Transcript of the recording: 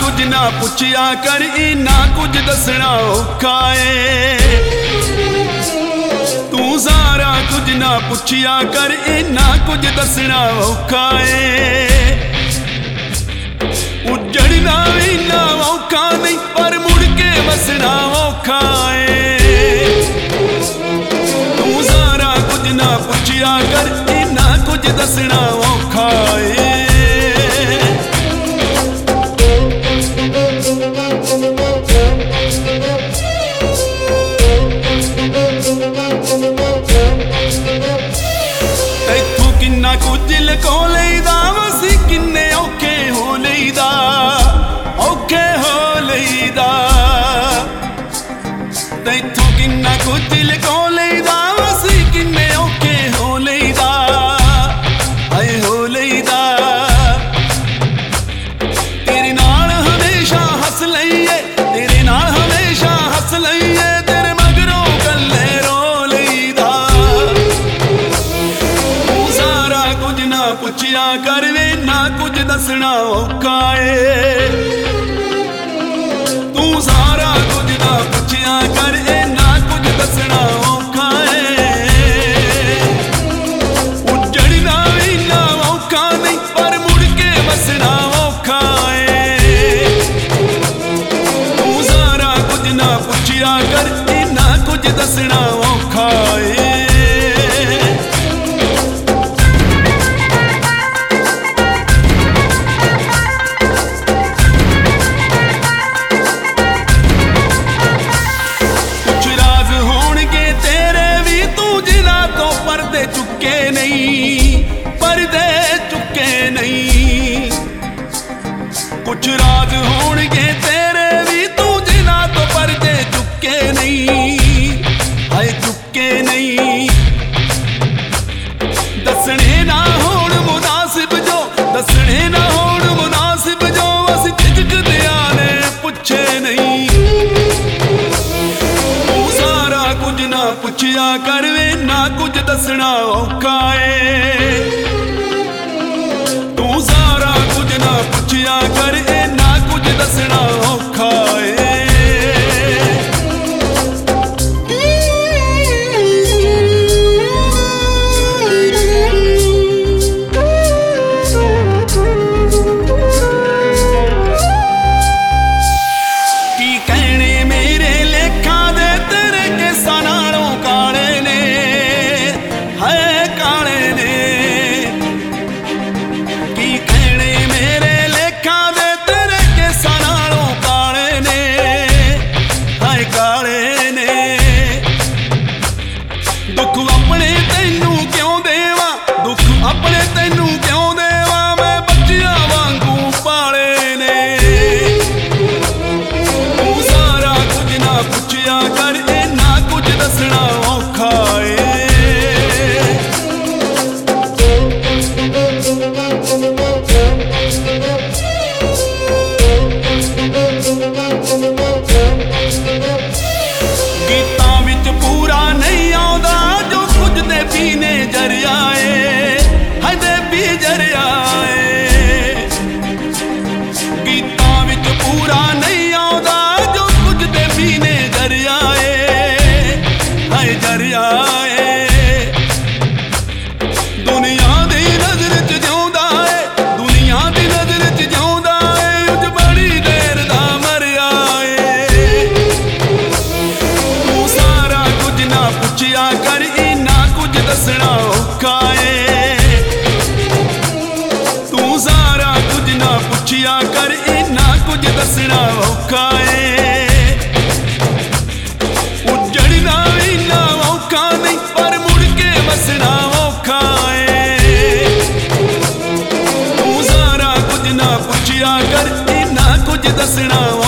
कुछ ना पुछया कर, इना कुछ दसना औखा है। तू सारा कुछ ना पुछया कर, इना कुछ दसना औखा है। उजड़ना इना औखा नहीं, पर मुड़ के वसना औखा है। तू सारा कुछ ना पुछया कर, इना कुछ दसना औखा है। तैथों किन्ना कुछ लको लईदा, वसी किन्ने औखे हो लईदा, औखे हो लईदा। तैथों किन्ना कुछ लको लईदा, वसी किन्ने औखे हो लईदा, आए हो लईदा। तेरे नाल हमेशा हस लईए, तेरे नाल हमेशा हस लईए, तेरे मगरों गल्ले रो लईदा। तू सारा कुछ ना पुछया कर, वे ना कुछ दसना औखा है। तू सारा कुछ ना पुछया कर, ए ना कुछ दसना औखा है। उजड़ना इना औखा नहीं, पर मुड़ के वसना औखा है। तू सारा कुछ ना पुछया कर, ए ना कुछ दसना औखा है। पर्दे चुके नहीं, पर्दे चुके नहीं। कुछ राज होणगे तेरे भी, तू जिना तो पर्दे चुके नहीं, हाय चुके नहीं। दसने ना होण मुनासिब जो, दसने ना होण मुनासिब जो, अस झिझकदियां ने पुछे नहीं। तू सारा कुछ ना पुछया कर, वे ना कुछ दसना औखा है। तू सारा कुछ ना पुछया कर, ए ना कुछ दसना औखा है। की कहने मेरे लेखा दे, तेरे केसां नालों काले ने, है काले ने। की कहने मेरे लेखा दे, तेरे केसां नालों काले ने, है काले ने। दुख अपने तैनू क्यों देवा, दुख अपने तैनू क्यों देवा, मैं बच्चियां वांगू पाले ने। तू सारा कुछ ना पुछया कर, ए ना कुछ दसना औखा है। गीतां विच पूरा नहीं आउंदा, जो कुछ दे पीने जरिया है दे पी जरिया है। गीतां विच पूरा नहीं आउंदा, जो कुछ दे पीने जरिया है जरिया है। दुनिया दी नजर च जिउंदा है, दुनिया दी नजर च जिउंदा है, उज बड़ी देर दा मरिया है। तू सारा कुछ ना पुछया कर, इना कुछ दसना औखा है। तू सारा कुछ ना पुछया कर, इना कुछ दसना औखा है। उजड़ना इना औखा नहीं, पर मुड़ के वसना औखा है। तू सारा कुछ ना पुछया कर, इना कुछ दसना